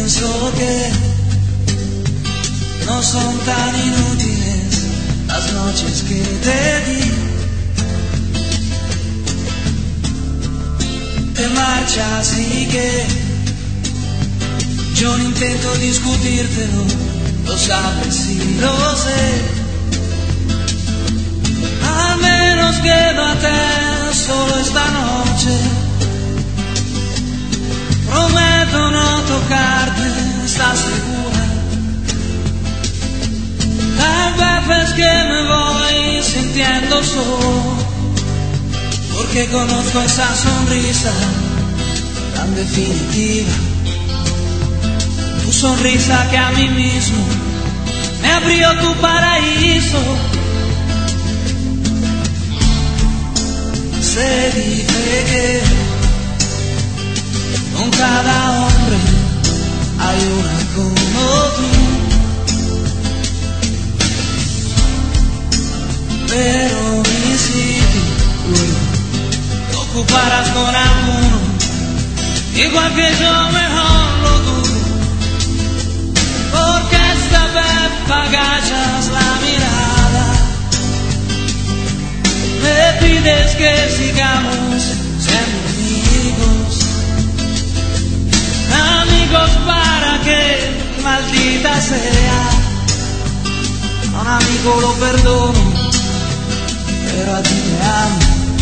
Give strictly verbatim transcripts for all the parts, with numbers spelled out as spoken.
pienso que no son tan inútiles las noches que te di. Te marchas y que yo no intento discutírtelo, lo sabes y lo sé. Al menos quédate solo esta noche. Prometo no tocarte, ¿estás segura? Las veces que me voy sintiendo solo, porque conozco esa sonrisa tan definitiva. Tu sonrisa que a mí mismo me abrió tu paraíso. Se dice que con cada hombre hay una como tú, pero mi sitio lo ocuparás con alguno, igual que yo mejor lo dudo, porque esta vez agachas la mirada, me pides que sigamos siendo amigos. Amigos para que, maldita sea, a un amigo lo perdono, pero a ti te amo.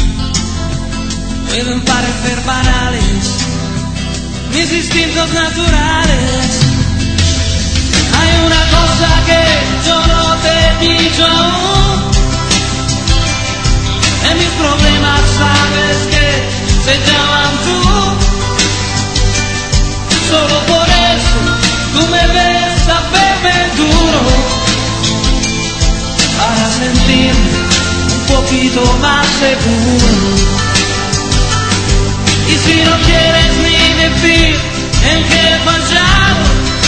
Pueden parecer banales mis instintos naturales. Hay una cosa que yo no te he dicho aún. En mis problemas sabes que se llaman tú. Solo por eso tú me ves a verme duro, para sentirme un poquito más seguro. Y si no quieres ni decir en qué he fallado,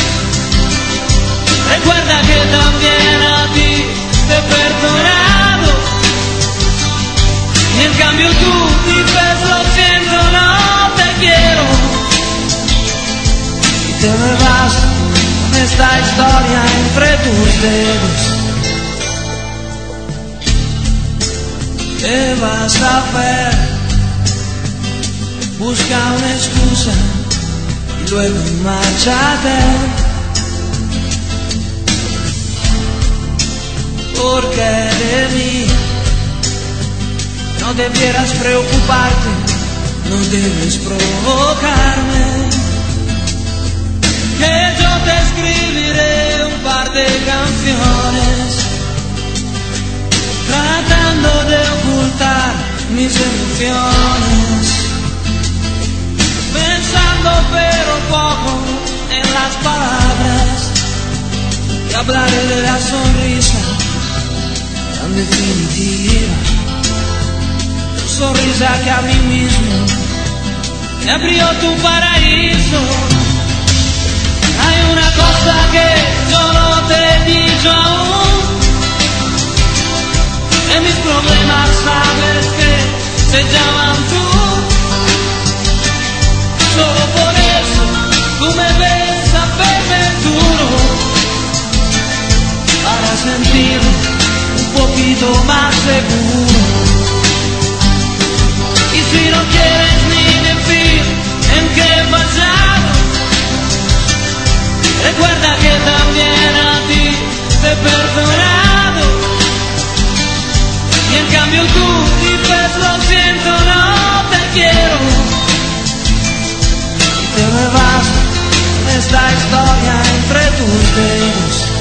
recuerda que también a ti te he perdonado. Y en cambio tú dices lo siento, no te quiero. Te me vas con esta historia entre tus dedos. ¿Qué vas a hacer? Busca una excusa y luego márchate. Porque de mí no debieras preocuparte, no debes provocarme. Que yo te escribiré un par de canciones, tratando de ocultar mis emociones, pensando pero poco en las palabras, y hablaré de la sonrisa tan definitiva, tu sonrisa que a mí mismo me abrió tu paraíso. Hay una cosa que yo no te he dicho aún. En mis problemas sabes que se llaman tú. Solo por eso tú me ves a verme duro, para sentirme un poquito más seguro. Y si no quieres ni decir en qué he fallado, recuerda que también a ti te he perdonado. Y en cambio tú dices lo siento, no te quiero. Y te me vas con esta historia entre tus dedos.